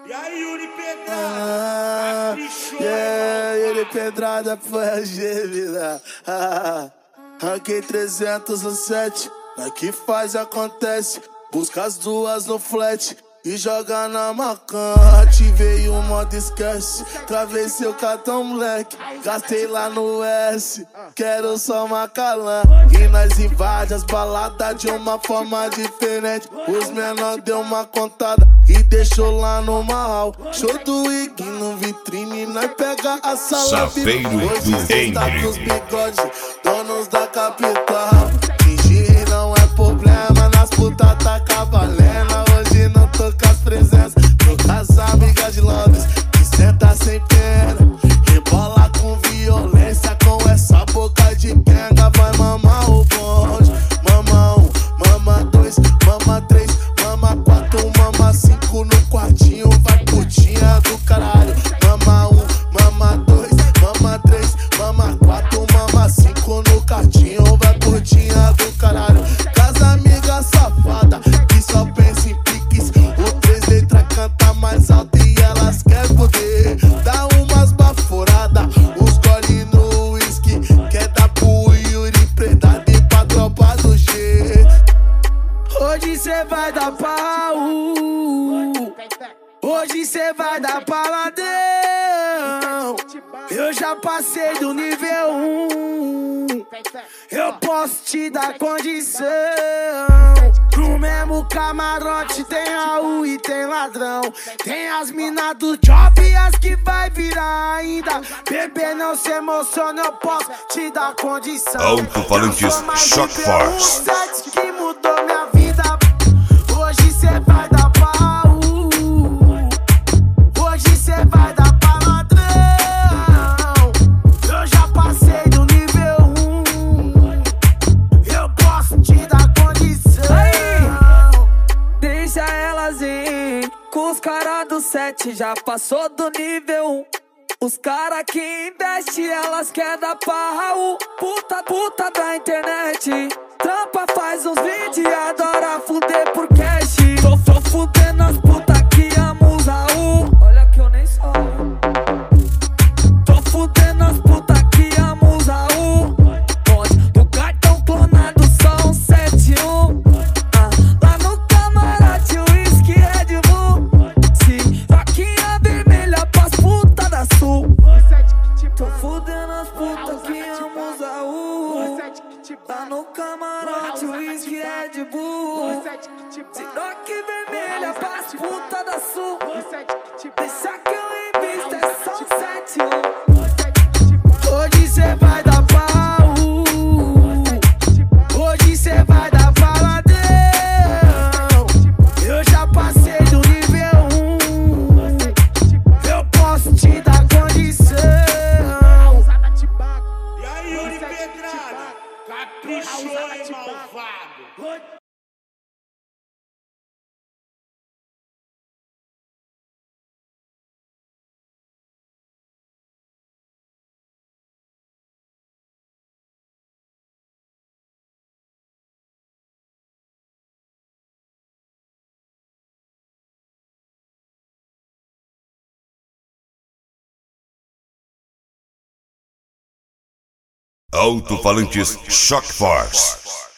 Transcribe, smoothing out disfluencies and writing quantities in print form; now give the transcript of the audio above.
E aí, Yuri Pedrada? Yuri Pedrada foi a gêmea. Ranquei 307, aqui faz acontece. Busca as duas no flat e joga na macan. Ativei o modo esquece, travei seu cartão moleque. Gastei lá no S, quero só Macalã. E nós invade as baladas de uma forma diferente. Os menor deu uma contada e deixou lá no mal. Show do Ig no vitrine, nós pega a sala VIP. Hoje está pros bigodes, donos da capital. Fingir não é problema, nas putas tá cavalendo. Hoje não tô com as presenças, tô com as amigas de Londres que senta sem pena, rebola com violência, com essa boca de quenga. Vai mamar o bonde, mama 1, mama 2, mama 3, mama 4, mama 5 no quartinho, vai putinha do caralho. Mama 1, mama 2, mama 3, mama 4, mama 5 no quartinho, vai putinha do caralho. Casa amiga safada que só pensa em piques, o 3 letras canta mais alto e elas querem poder. Dá umas baforadas, uns gole no whisky, quer dar pro Yuri Pedrada e pra tropa do G. Hoje cê vai dar pau, hoje cê vai dar paladão. Eu já passei do nível 1, eu posso te dar condição. No mesmo camarote tem Raul e tem ladrão. Tem as minas do job e as que vai virar ainda. Bebê, não se emociona, eu posso te dar condição. Alto-falantes Shock Force. Que mudou minha vida. Hoje cê vai dar pau, hoje cê vai dar paladrão. Eu já passei do nível 1, eu posso te dar condição. Deixa elas ir, com os caras do 7 já passou do nível 1. Os cara que investe, elas quer dar pra Raul. Puta da internet, trampa, faz uns vídeos e adora fuder por cash. Tô fudendo as puta que amam os Raul. Olha que eu nem sou. Tô fudendo as puta que amam os Raul. Onde do cartão clonado só um 71. Lá no camarote o whisky Red Bull. Se faquinha vermelha pras puta da sul. Tô fudendo as puta que amam os Raul. Lá no camarote o whisky Red Bull. Se rock vermelha pras puta da sul. Deixa que eu invisto, é só um 71. Hoje cê vai dar pau, hoje cê vai dar paladão. Eu já passei do nível 1, eu posso te dar condição. E aí, Yuri Pedrada? Caprichou, hein, malvado? Alto-falantes Shock Force.